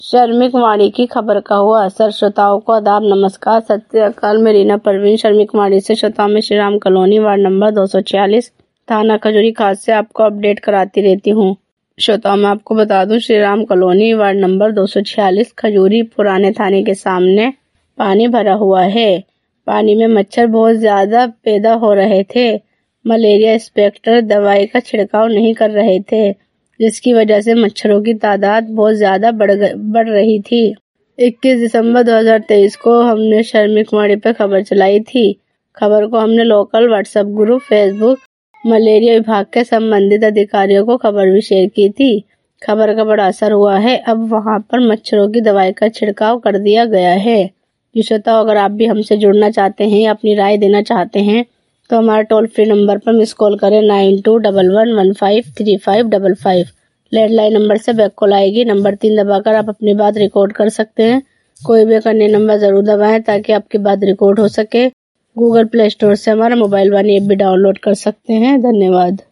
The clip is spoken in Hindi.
श्रमिक वाणी की खबर का हुआ असर। श्रोताओं को आदाब, नमस्कार, सत श्री अकाल। मैं रीना परवीन श्रमिक वाणी से श्रोताओं में Shri Ram colony ward number 246 थाना खजूरी खास से आपको अपडेट कराती रहती हूँ। श्रोताओं मैं आपको बता दूं, Shri Ram colony ward number 246 Khajuri पुराने थाने के सामने पानी भरा हुआ है। पानी में मच्छर बहुत ज्यादा पैदा हो रहे थे। मलेरिया इंस्पेक्टर दवाई का छिड़काव नहीं कर रहे थे, जिसकी वजह से मच्छरों की तादाद बहुत ज्यादा बढ़ रही थी। 21 दिसंबर 2023 को हमने श्रमिक वाणी पर खबर चलाई थी। खबर को हमने local WhatsApp group, Facebook, malaria विभाग के संबंधित अधिकारियों को खबर भी शेयर की थी। खबर का बड़ा असर हुआ है। अब वहां पर मच्छरों की दवाई का छिड़काव कर दिया गया है। श्रोताओं, अगर आप भी हमसे जुड़ना चाहते हैं या अपनी राय देना चाहते हैं तो हमारे टोल फ्री नंबर पर मिस कॉल करें 9211153555। लैंडलाइन नंबर से बैक कॉल आएगी। नंबर 3 दबाकर आप अपनी बात रिकॉर्ड कर सकते हैं। कोई भी अन्य नंबर जरूर दबाएं ताकि आपकी बात रिकॉर्ड हो सके। गूगल प्ले स्टोर से हमारा मोबाइल वाणी ऐप भी डाउनलोड कर सकते हैं। धन्यवाद।